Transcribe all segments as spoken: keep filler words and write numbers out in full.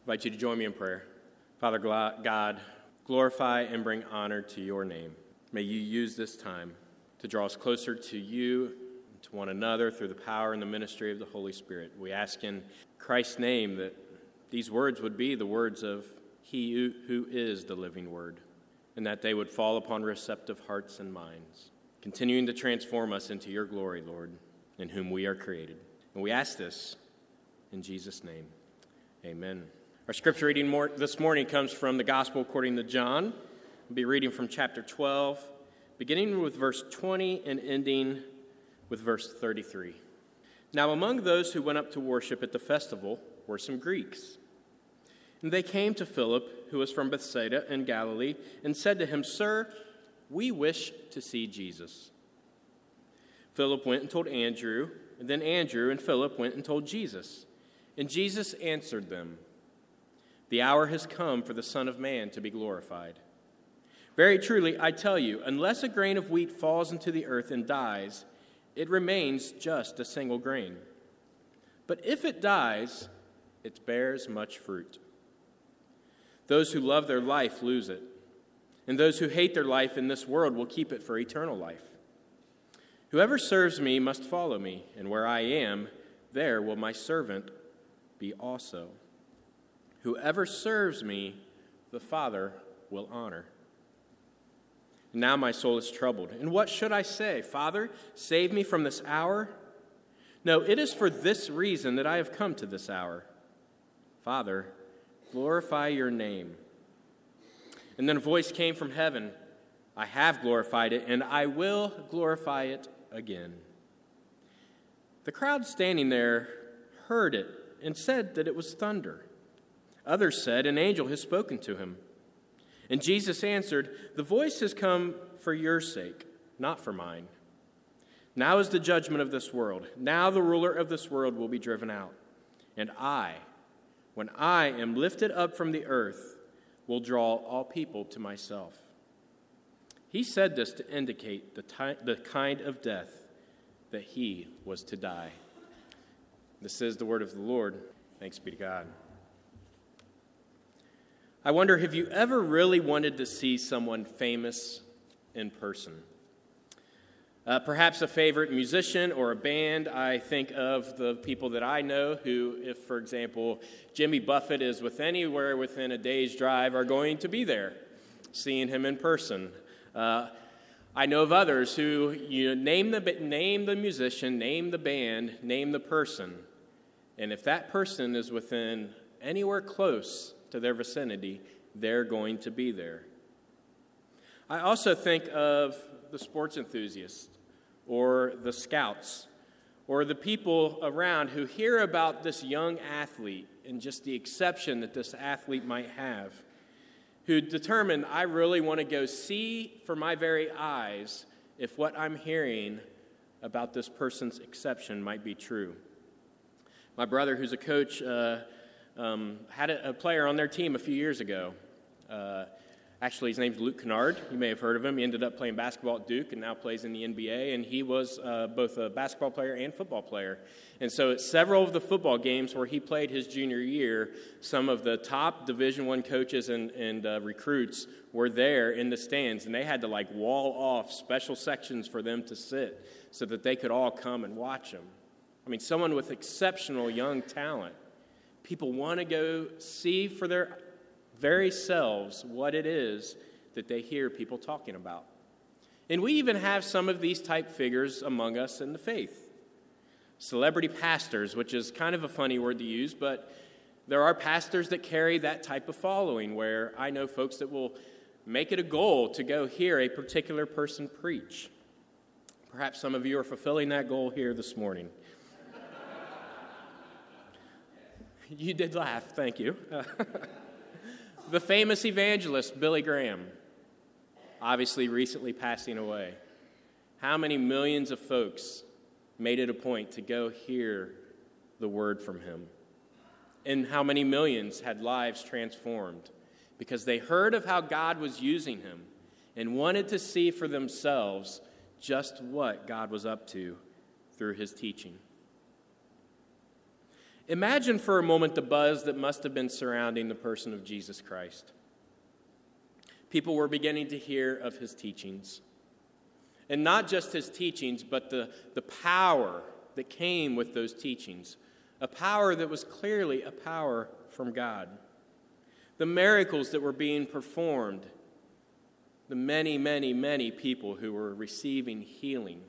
invite you to join me in prayer. Father God, glorify and bring honor to your name. May you use this time to draw us closer to you, to one another, through the power and the ministry of the Holy Spirit. We ask in Christ's name that these words would be the words of He who, who is the living Word, and that they would fall upon receptive hearts and minds, continuing to transform us into your glory, Lord, in whom we are created. And we ask this in Jesus' name. Amen. Our scripture reading more, this morning comes from the Gospel according to John. We'll be reading from chapter twelve, beginning with verse twenty and ending with verse thirty-three. Now among those who went up to worship at the festival were some Greeks. And they came to Philip, who was from Bethsaida in Galilee, and said to him, "Sir, we wish to see Jesus." Philip went and told Andrew, and then Andrew and Philip went and told Jesus. And Jesus answered them, "The hour has come for the Son of Man to be glorified. Very truly, I tell you, unless a grain of wheat falls into the earth and dies, it remains just a single grain. But if it dies, it bears much fruit. Those who love their life lose it, and those who hate their life in this world will keep it for eternal life. Whoever serves me must follow me, and where I am, there will my servant be also. Whoever serves me, the Father will honor. Now my soul is troubled. And what should I say? Father, save me from this hour? No, it is for this reason that I have come to this hour. Father, glorify your name." And then a voice came from heaven, "I have glorified it, and I will glorify it again." The crowd standing there heard it and said that it was thunder. Others said, "An angel has spoken to him." And Jesus answered, "The voice has come for your sake, not for mine. Now is the judgment of this world. Now the ruler of this world will be driven out. And I, when I am lifted up from the earth, will draw all people to myself." He said this to indicate the, ty- the kind of death that he was to die. This is the word of the Lord. Thanks be to God. I wonder, have you ever really wanted to see someone famous in person? Uh, perhaps a favorite musician or a band. I think of the people that I know who, if, for example, Jimmy Buffett is with anywhere within a day's drive, are going to be there, seeing him in person. Uh, I know of others who, you name the name the musician, name the band, name the person, and if that person is within anywhere close to their vicinity, they're going to be there. I also think of the sports enthusiasts or the scouts or the people around who hear about this young athlete and just the exception that this athlete might have, who determine, I really want to go see for my very eyes if what I'm hearing about this person's exception might be true. My brother, who's a coach, uh, um, had a, a player on their team a few years ago. Uh, actually, his name's Luke Kennard. You may have heard of him. He ended up playing basketball at Duke and now plays in the N B A, and he was uh, both a basketball player and football player. And so at several of the football games where he played his junior year, some of the top Division I coaches and, and uh, recruits were there in the stands, and they had to like wall off special sections for them to sit so that they could all come and watch him. I mean, someone with exceptional young talent. People want to go see for their very selves what it is that they hear people talking about. And we even have some of these type figures among us in the faith. Celebrity pastors, which is kind of a funny word to use, but there are pastors that carry that type of following where I know folks that will make it a goal to go hear a particular person preach. Perhaps some of you are fulfilling that goal here this morning. You did laugh, thank you. The famous evangelist, Billy Graham, obviously recently passing away. How many millions of folks made it a point to go hear the word from him? And how many millions had lives transformed because they heard of how God was using him and wanted to see for themselves just what God was up to through his teaching. Imagine for a moment the buzz that must have been surrounding the person of Jesus Christ. People were beginning to hear of his teachings. And not just his teachings, but the, the power that came with those teachings. A power that was clearly a power from God. The miracles that were being performed. The many, many, many people who were receiving healing.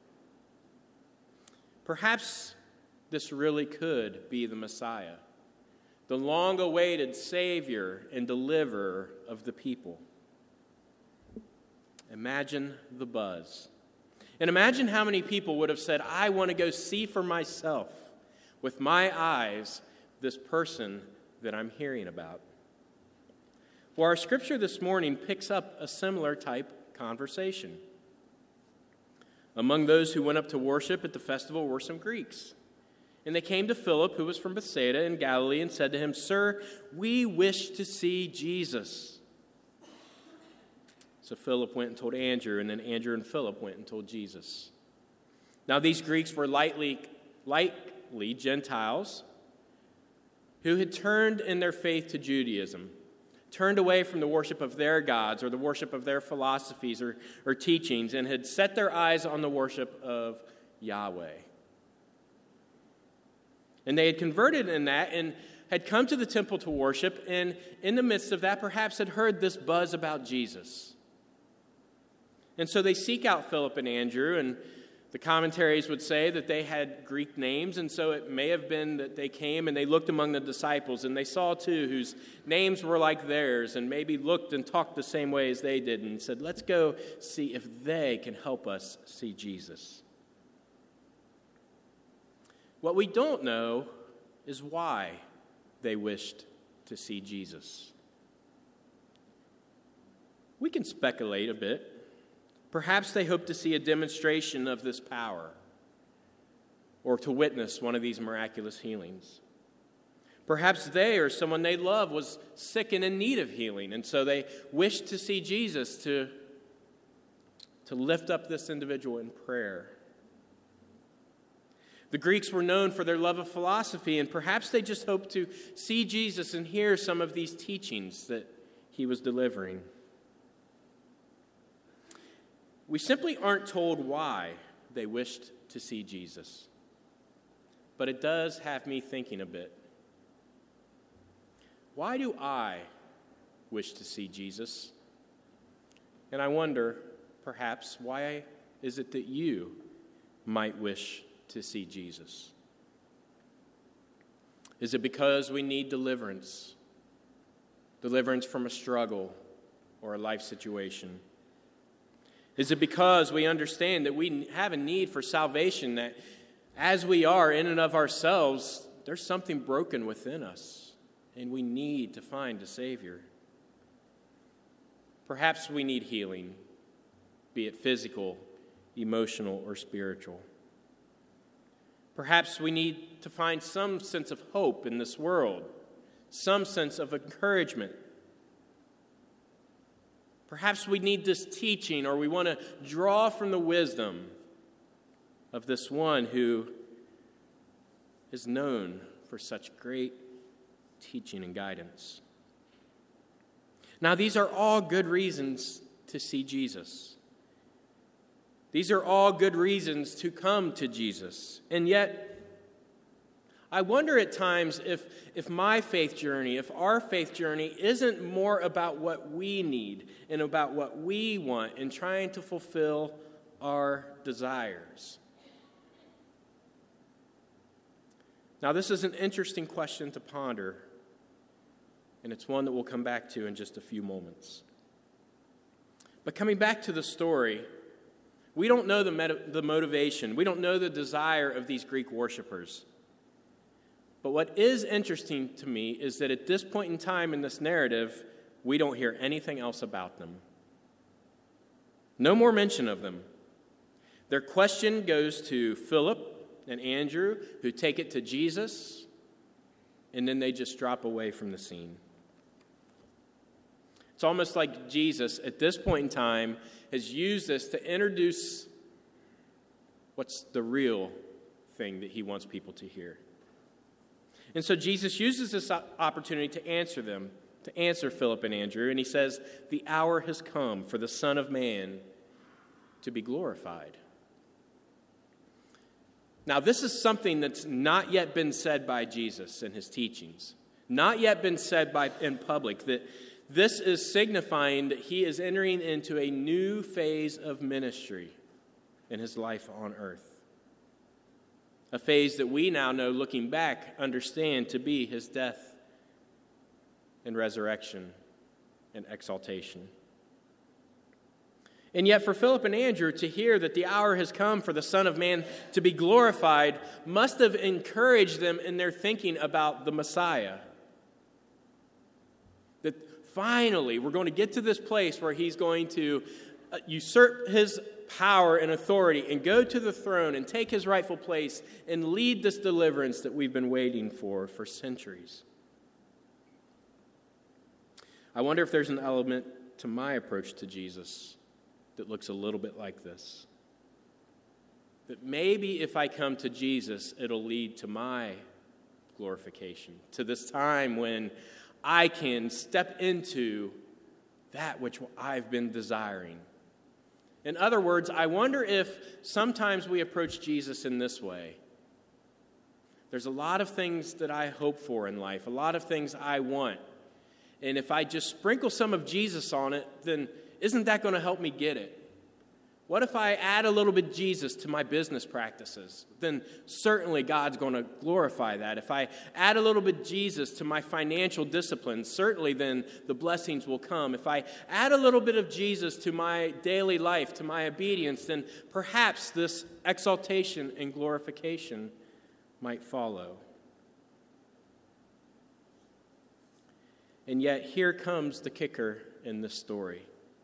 Perhaps this really could be the Messiah, the long-awaited Savior and deliverer of the people. Imagine the buzz. And imagine how many people would have said, I want to go see for myself with my eyes this person that I'm hearing about. Well, our scripture this morning picks up a similar type conversation. Among those who went up to worship at the festival were some Greeks. And they came to Philip, who was from Bethsaida in Galilee, and said to him, Sir, we wish to see Jesus. So Philip went and told Andrew, and then Andrew and Philip went and told Jesus. Now these Greeks were lightly, likely Gentiles who had turned in their faith to Judaism, turned away from the worship of their gods or the worship of their philosophies or, or teachings, and had set their eyes on the worship of Yahweh. And they had converted in that and had come to the temple to worship, and in the midst of that perhaps had heard this buzz about Jesus. And so they seek out Philip and Andrew, and the commentaries would say that they had Greek names, and so it may have been that they came and they looked among the disciples, and they saw two whose names were like theirs, and maybe looked and talked the same way as they did, and said, let's go see if they can help us see Jesus. What we don't know is why they wished to see Jesus. We can speculate a bit. Perhaps they hoped to see a demonstration of this power or to witness one of these miraculous healings. Perhaps they or someone they love was sick and in need of healing, and so they wished to see Jesus to, to lift up this individual in prayer. The Greeks were known for their love of philosophy, and perhaps they just hoped to see Jesus and hear some of these teachings that he was delivering. We simply aren't told why they wished to see Jesus, but it does have me thinking a bit. Why do I wish to see Jesus? And I wonder, perhaps, why is it that you might wish to see Jesus? Is it because we need deliverance? Deliverance from a struggle or a life situation? Is it because we understand that we have a need for salvation, that as we are in and of ourselves, there's something broken within us, and we need to find a Savior? Perhaps we need healing, be it physical, emotional, or spiritual. Perhaps we need to find some sense of hope in this world, some sense of encouragement. Perhaps we need this teaching, or we want to draw from the wisdom of this one who is known for such great teaching and guidance. Now, these are all good reasons to see Jesus. These are all good reasons to come to Jesus. And yet, I wonder at times if, if my faith journey, if our faith journey isn't more about what we need and about what we want and trying to fulfill our desires. Now, this is an interesting question to ponder, and it's one that we'll come back to in just a few moments. But coming back to the story, we don't know the, met- the motivation. We don't know the desire of these Greek worshipers. But what is interesting to me is that at this point in time in this narrative, we don't hear anything else about them. No more mention of them. Their question goes to Philip and Andrew, who take it to Jesus, and then they just drop away from the scene. It's almost like Jesus, at this point in time, has used this to introduce what's the real thing that he wants people to hear. And so Jesus uses this opportunity to answer them, to answer Philip and Andrew, and he says, the hour has come for the Son of Man to be glorified. Now, this is something that's not yet been said by Jesus in his teachings, not yet been said by in public, that this is signifying that he is entering into a new phase of ministry in his life on earth. A phase that we now know, looking back, understand to be his death and resurrection and exaltation. And yet for Philip and Andrew to hear that the hour has come for the Son of Man to be glorified must have encouraged them in their thinking about the Messiah. That finally we're going to get to this place where he's going to usurp his power and authority and go to the throne and take his rightful place and lead this deliverance that we've been waiting for for centuries. I wonder if there's an element to my approach to Jesus that looks a little bit like this. That maybe if I come to Jesus, it'll lead to my glorification, to this time when I can step into that which I've been desiring. In other words, I wonder if sometimes we approach Jesus in this way. There's a lot of things that I hope for in life, a lot of things I want. And if I just sprinkle some of Jesus on it, then isn't that going to help me get it? What if I add a little bit of Jesus to my business practices? Then certainly God's going to glorify that. If I add a little bit of Jesus to my financial disciplines, certainly then the blessings will come. If I add a little bit of Jesus to my daily life, to my obedience, then perhaps this exaltation and glorification might follow. And yet here comes the kicker in this story.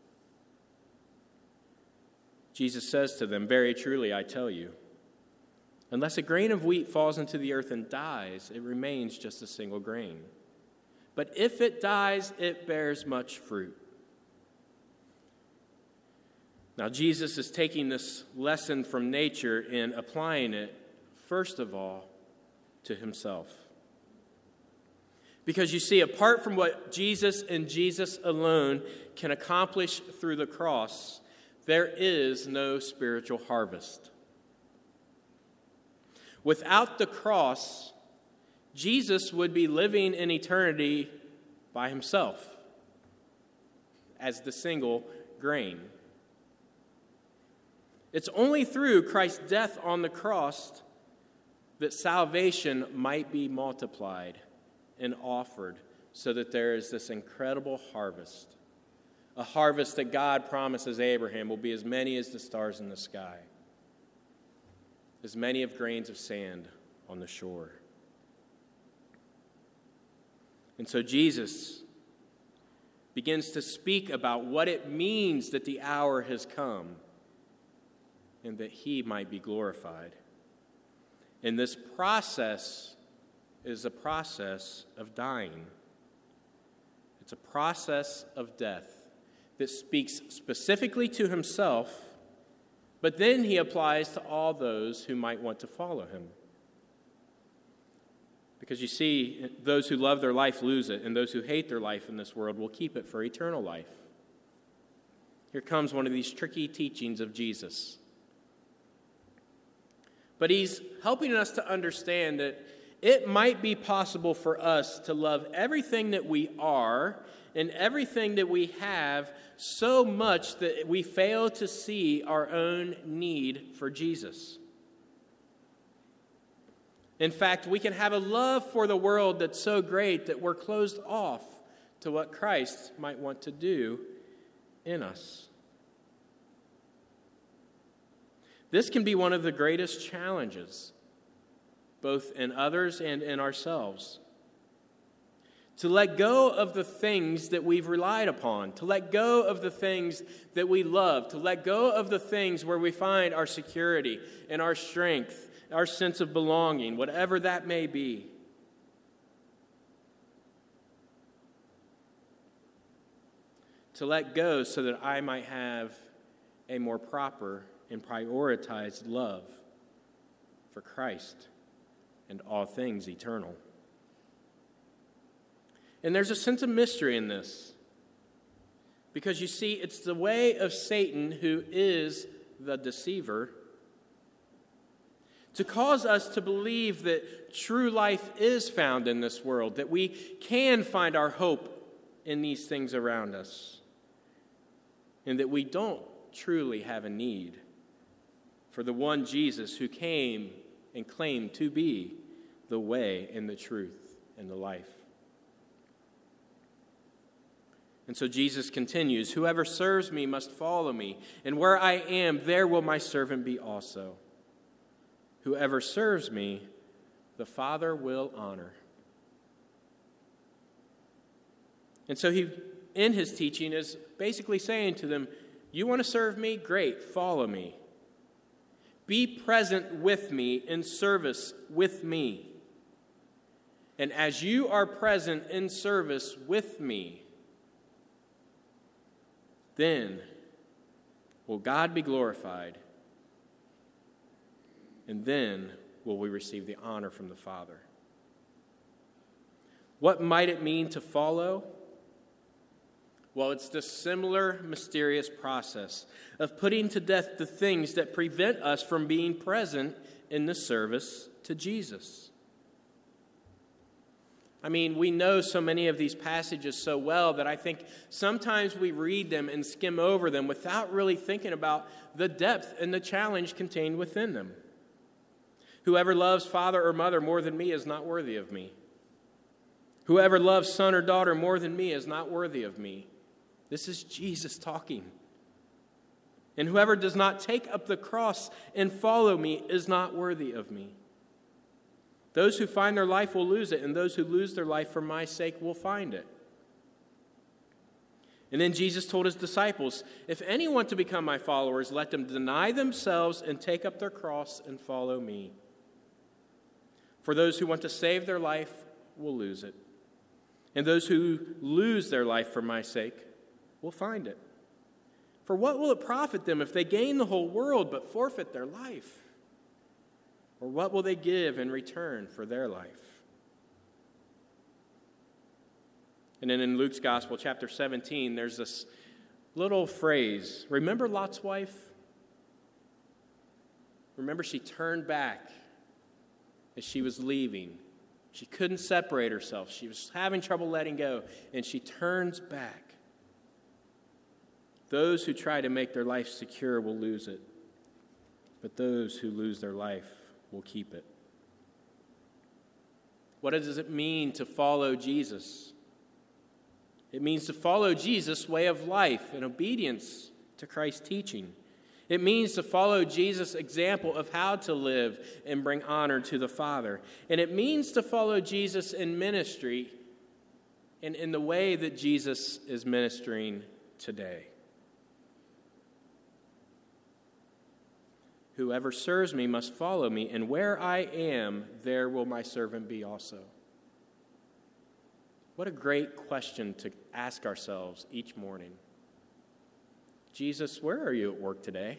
Jesus says to them, very truly, I tell you, unless a grain of wheat falls into the earth and dies, it remains just a single grain. But if it dies, it bears much fruit. Now, Jesus is taking this lesson from nature and applying it, first of all, to himself. Because you see, apart from what Jesus and Jesus alone can accomplish through the cross, there is no spiritual harvest. Without the cross, Jesus would be living in eternity by himself as the single grain. It's only through Christ's death on the cross that salvation might be multiplied and offered so that there is this incredible harvest. A harvest that God promises Abraham will be as many as the stars in the sky, as many of grains of sand on the shore. And so Jesus begins to speak about what it means that the hour has come and that he might be glorified. And this process is a process of dying. It's a process of death that speaks specifically to himself, but then he applies to all those who might want to follow him. Because you see, those who love their life lose it, and those who hate their life in this world will keep it for eternal life. Here comes one of these tricky teachings of Jesus. But he's helping us to understand that it might be possible for us to love everything that we are and everything that we have so much that we fail to see our own need for Jesus. In fact, we can have a love for the world that's so great that we're closed off to what Christ might want to do in us. This can be one of the greatest challenges, both in others and in ourselves. To let go of the things that we've relied upon, to let go of the things that we love, to let go of the things where we find our security and our strength, our sense of belonging, whatever that may be. To let go so that I might have a more proper and prioritized love for Christ and all things eternal. And there's a sense of mystery in this. Because you see, it's the way of Satan, who is the deceiver, to cause us to believe that true life is found in this world, that we can find our hope in these things around us, and that we don't truly have a need for the one Jesus who came and claimed to be the way and the truth and the life. And so Jesus continues, "Whoever serves me must follow me, and where I am, there will my servant be also. Whoever serves me, the Father will honor." And so he, in his teaching, is basically saying to them, you want to serve me? Great, follow me. Be present with me in service with me. And as you are present in service with me, then will God be glorified, and then will we receive the honor from the Father. What might it mean to follow? Well, it's this similar mysterious process of putting to death the things that prevent us from being present in the service to Jesus. I mean, we know so many of these passages so well that I think sometimes we read them and skim over them without really thinking about the depth and the challenge contained within them. Whoever loves father or mother more than me is not worthy of me. Whoever loves son or daughter more than me is not worthy of me. This is Jesus talking. And whoever does not take up the cross and follow me is not worthy of me. Those who find their life will lose it, and those who lose their life for my sake will find it. And then Jesus told his disciples, if any want to become my followers, let them deny themselves and take up their cross and follow me. For those who want to save their life will lose it, and those who lose their life for my sake will find it. For what will it profit them if they gain the whole world but forfeit their life? Or what will they give in return for their life? And then in Luke's Gospel, chapter seventeen, there's this little phrase. Remember Lot's wife? Remember, she turned back as she was leaving. She couldn't separate herself. She was having trouble letting go, and she turns back. Those who try to make their life secure will lose it, but those who lose their life will keep it. What does it mean to follow Jesus? It means to follow Jesus' way of life in obedience to Christ's teaching. It means to follow Jesus' example of how to live and bring honor to the Father. And it means to follow Jesus in ministry and in the way that Jesus is ministering today. Whoever serves me must follow me, and where I am, there will my servant be also. What a great question to ask ourselves each morning. Jesus, where are you at work today?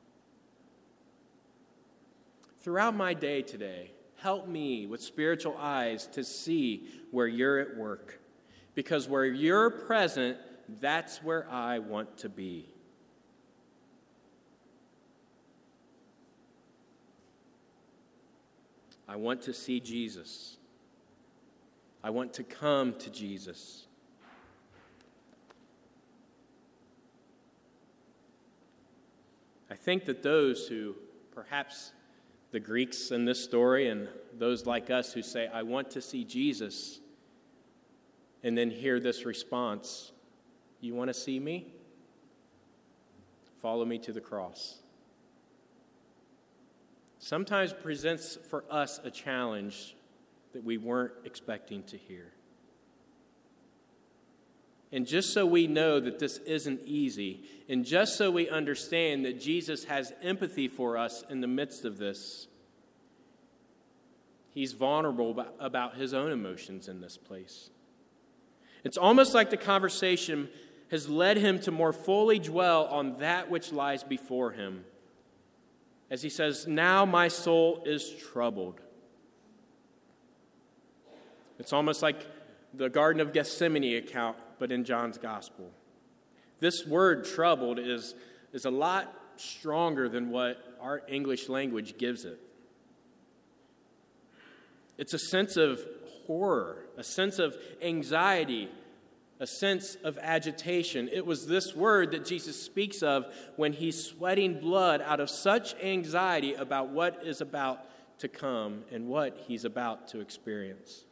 Throughout my day today, help me with spiritual eyes to see where you're at work. Because where you're present, that's where I want to be. I want to see Jesus. I want to come to Jesus. I think that those who, perhaps the Greeks in this story and those like us who say, I want to see Jesus, and then hear this response, you want to see me? Follow me to the cross. Sometimes presents for us a challenge that we weren't expecting to hear. And just so we know that this isn't easy, and just so we understand that Jesus has empathy for us in the midst of this, he's vulnerable about his own emotions in this place. It's almost like the conversation has led him to more fully dwell on that which lies before him. As he says, now my soul is troubled. It's almost like the Garden of Gethsemane account, but in John's gospel. This word troubled is, is a lot stronger than what our English language gives it. It's a sense of horror, a sense of anxiety, a sense of agitation. It was this word that Jesus speaks of when he's sweating blood out of such anxiety about what is about to come and what he's about to experience.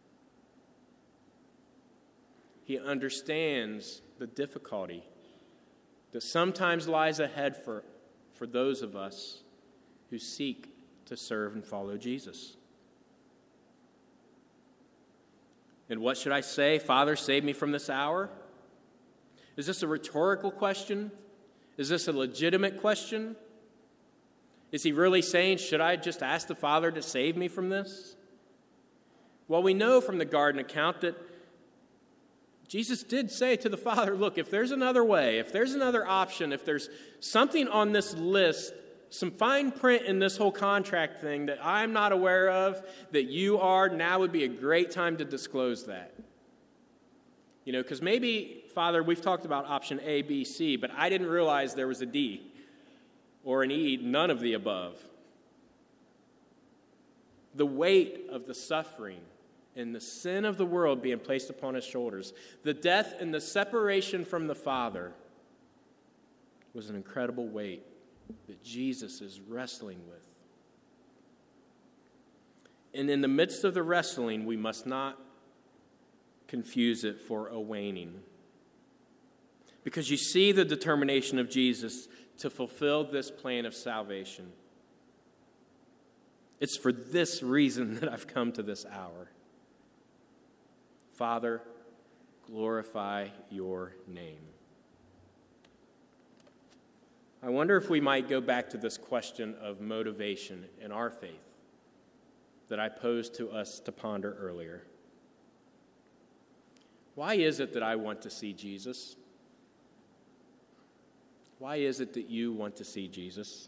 He understands the difficulty that sometimes lies ahead for, for those of us who seek to serve and follow Jesus. And what should I say? Father, save me from this hour? Is this a rhetorical question? Is this a legitimate question? Is he really saying, should I just ask the Father to save me from this? Well, we know from the garden account that Jesus did say to the Father, look, if there's another way, if there's another option, if there's something on this list, some fine print in this whole contract thing that I'm not aware of, that you are, now would be a great time to disclose that. You know, because maybe, Father, we've talked about option A, B, C, but I didn't realize there was a D or an E, none of the above. The weight of the suffering and the sin of the world being placed upon his shoulders, the death and the separation from the Father was an incredible weight that Jesus is wrestling with. And in the midst of the wrestling, we must not confuse it for a waning. Because you see the determination of Jesus to fulfill this plan of salvation. It's for this reason that I've come to this hour. Father, glorify your name. I wonder if we might go back to this question of motivation in our faith that I posed to us to ponder earlier. Why is it that I want to see Jesus? Why is it that you want to see Jesus?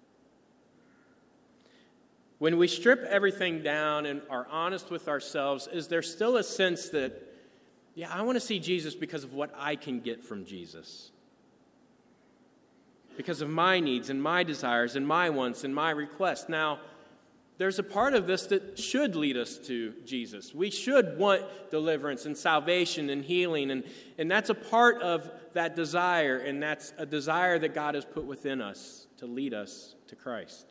When we strip everything down and are honest with ourselves, is there still a sense that, yeah, I want to see Jesus because of what I can get from Jesus? Because of my needs and my desires and my wants and my requests. Now, there's a part of this that should lead us to Jesus. We should want deliverance and salvation and healing, and, and that's a part of that desire, and that's a desire that God has put within us to lead us to Christ.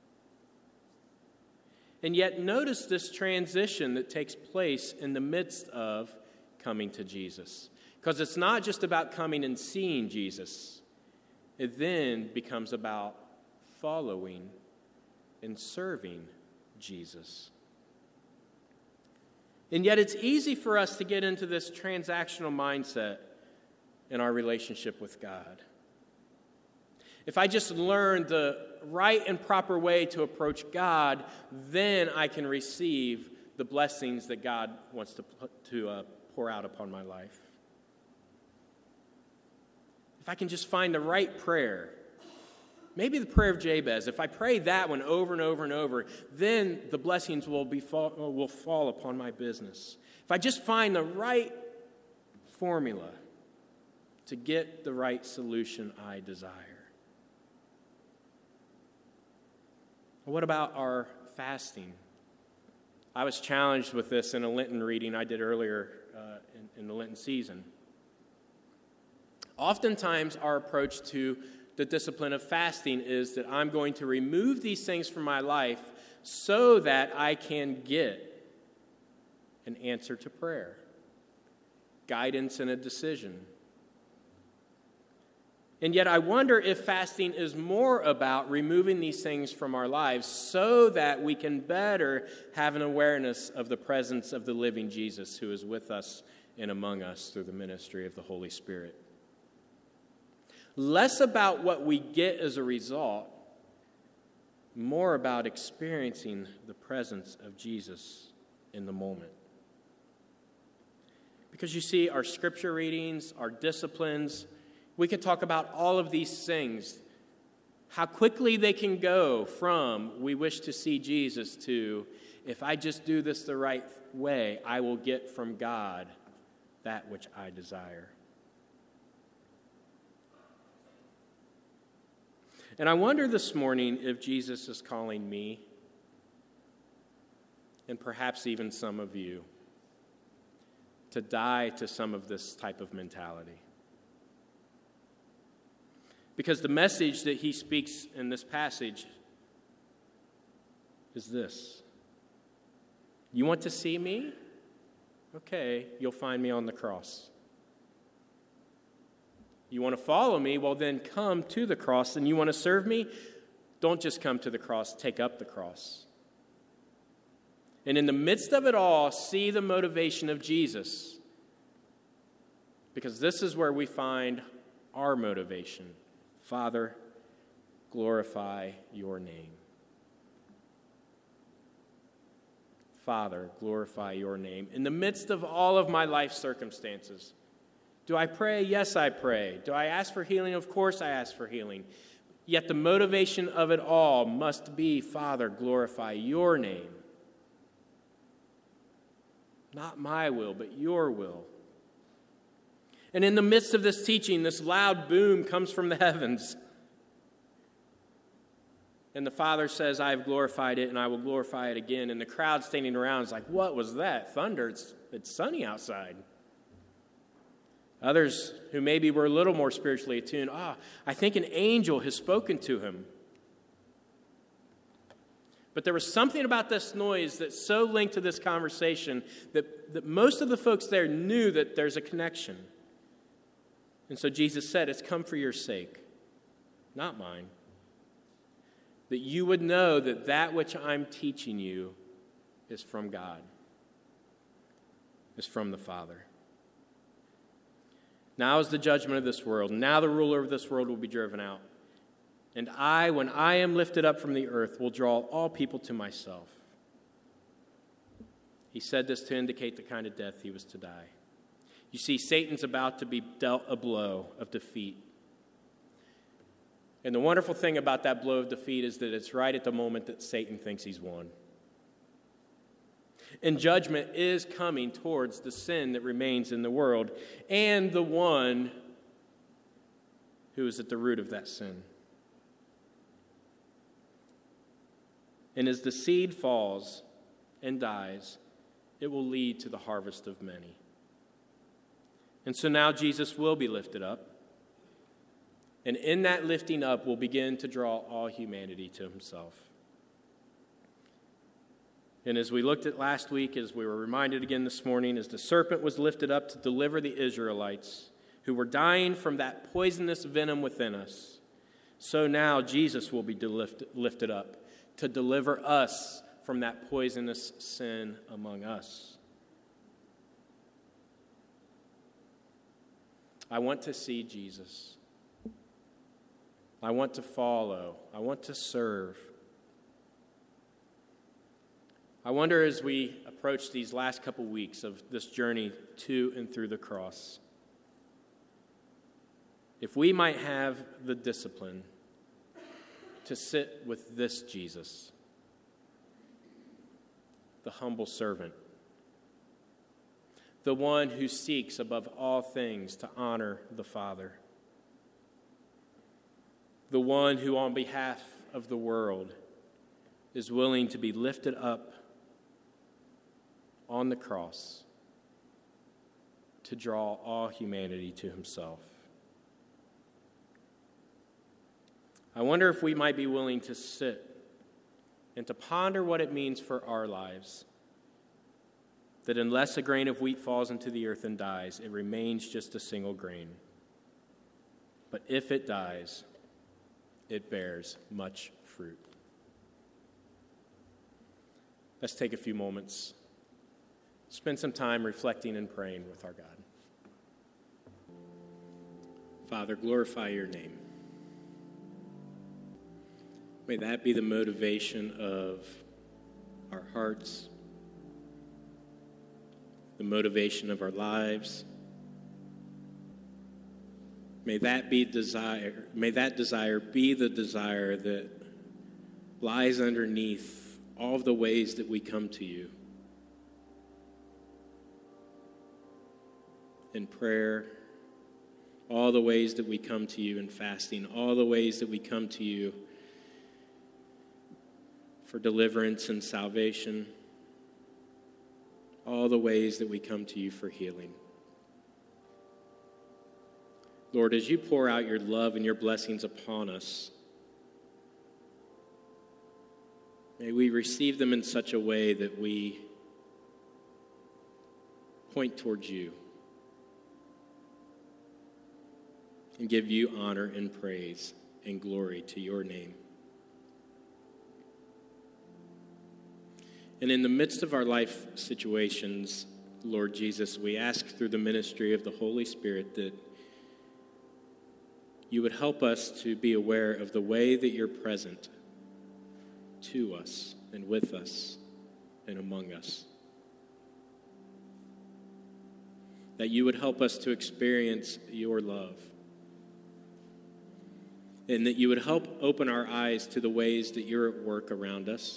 And yet, notice this transition that takes place in the midst of coming to Jesus. Because it's not just about coming and seeing Jesus. It then becomes about following and serving Jesus. And yet, it's easy for us to get into this transactional mindset in our relationship with God. If I just learn the right and proper way to approach God, then I can receive the blessings that God wants to, to uh, pour out upon my life. If I can just find the right prayer, maybe the prayer of Jabez, if I pray that one over and over and over, then the blessings will, be fall, will fall upon my business. If I just find the right formula to get the right solution I desire. What about our fasting? I was challenged with this in a Lenten reading I did earlier uh, in, in the Lenten season. Oftentimes, our approach to the discipline of fasting is that I'm going to remove these things from my life so that I can get an answer to prayer, guidance in a decision. And yet I wonder if fasting is more about removing these things from our lives so that we can better have an awareness of the presence of the living Jesus who is with us and among us through the ministry of the Holy Spirit. Less about what we get as a result, more about experiencing the presence of Jesus in the moment. Because you see, our scripture readings, our disciplines, we could talk about all of these things, how quickly they can go from we wish to see Jesus to, if I just do this the right way, I will get from God that which I desire. And I wonder this morning if Jesus is calling me, and perhaps even some of you, to die to some of this type of mentality. Because the message that he speaks in this passage is this. You want to see me? Okay, you'll find me on the cross. You want to follow me? Well, then come to the cross. And you want to serve me? Don't just come to the cross, take up the cross. And in the midst of it all, see the motivation of Jesus. Because this is where we find our motivation. Father, glorify your name. Father, glorify your name. In the midst of all of my life circumstances, do I pray? Yes, I pray. Do I ask for healing? Of course I ask for healing. Yet the motivation of it all must be, Father, glorify your name. Not my will, but your will. And in the midst of this teaching, this loud boom comes from the heavens. And the Father says, I have glorified it, and I will glorify it again. And the crowd standing around is like, what was that? Thunder, it's, it's sunny outside. Others who maybe were a little more spiritually attuned, ah, oh, I think an angel has spoken to him. But there was something about this noise that's so linked to this conversation that, that most of the folks there knew that there's a connection. And so Jesus said, it's come for your sake, not mine. That you would know that that which I'm teaching you is from God, is from the Father. Now is the judgment of this world. Now the ruler of this world will be driven out. And I, when I am lifted up from the earth, will draw all people to myself. He said this to indicate the kind of death he was to die. You see, Satan's about to be dealt a blow of defeat. And the wonderful thing about that blow of defeat is that it's right at the moment that Satan thinks he's won. And judgment is coming towards the sin that remains in the world and the one who is at the root of that sin. And as the seed falls and dies, it will lead to the harvest of many. And so now Jesus will be lifted up. And in that lifting up will begin to draw all humanity to himself. And as we looked at last week, as we were reminded again this morning, as the serpent was lifted up to deliver the Israelites who were dying from that poisonous venom within us, so now Jesus will be lifted up to deliver us from that poisonous sin among us. I want to see Jesus. I want to follow. I want to serve. I wonder as we approach these last couple weeks of this journey to and through the cross, if we might have the discipline to sit with this Jesus, the humble servant, the one who seeks above all things to honor the Father, the one who on behalf of the world is willing to be lifted up on the cross to draw all humanity to himself. I wonder if we might be willing to sit and to ponder what it means for our lives, that unless a grain of wheat falls into the earth and dies, it remains just a single grain. But if it dies, it bears much fruit. Let's take a few moments. Spend some time reflecting and praying with our God. Father, glorify your name. May that be the motivation of our hearts, the motivation of our lives. May that be desire, may that desire be the desire that lies underneath all of the ways that we come to you in prayer, all the ways that we come to you in fasting, all the ways that we come to you for deliverance and salvation, all the ways that we come to you for healing. Lord, as you pour out your love and your blessings upon us, may we receive them in such a way that we point towards you and give you honor and praise and glory to your name. And in the midst of our life situations, Lord Jesus, we ask through the ministry of the Holy Spirit that you would help us to be aware of the way that you're present to us and with us and among us. That you would help us to experience your love. And that you would help open our eyes to the ways that you're at work around us.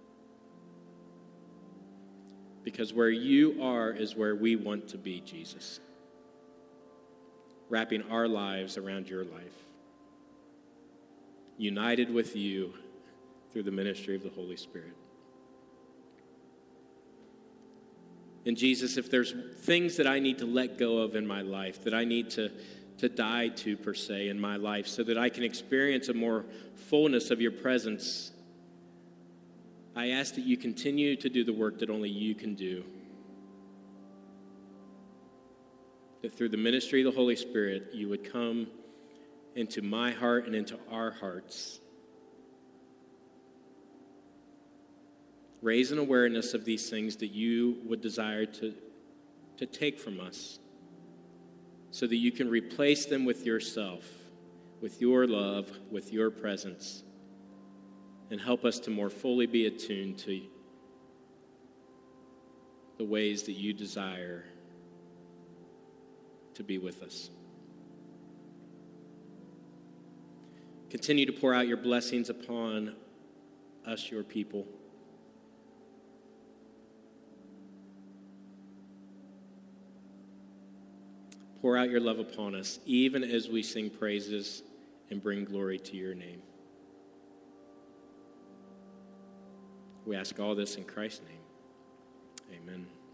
Because where you are is where we want to be, Jesus. Wrapping our lives around your life. United with you through the ministry of the Holy Spirit. And Jesus, if there's things that I need to let go of in my life, that I need to, to die to, per se, in my life, so that I can experience a more fullness of your presence, I ask that you continue to do the work that only you can do. That through the ministry of the Holy Spirit, you would come into my heart and into our hearts. Raise an awareness of these things that you would desire to, to take from us, so that you can replace them with yourself, with your love, with your presence, and help us to more fully be attuned to the ways that you desire to be with us. Continue to pour out your blessings upon us, your people. Pour out your love upon us, even as we sing praises and bring glory to your name. We ask all this in Christ's name. Amen.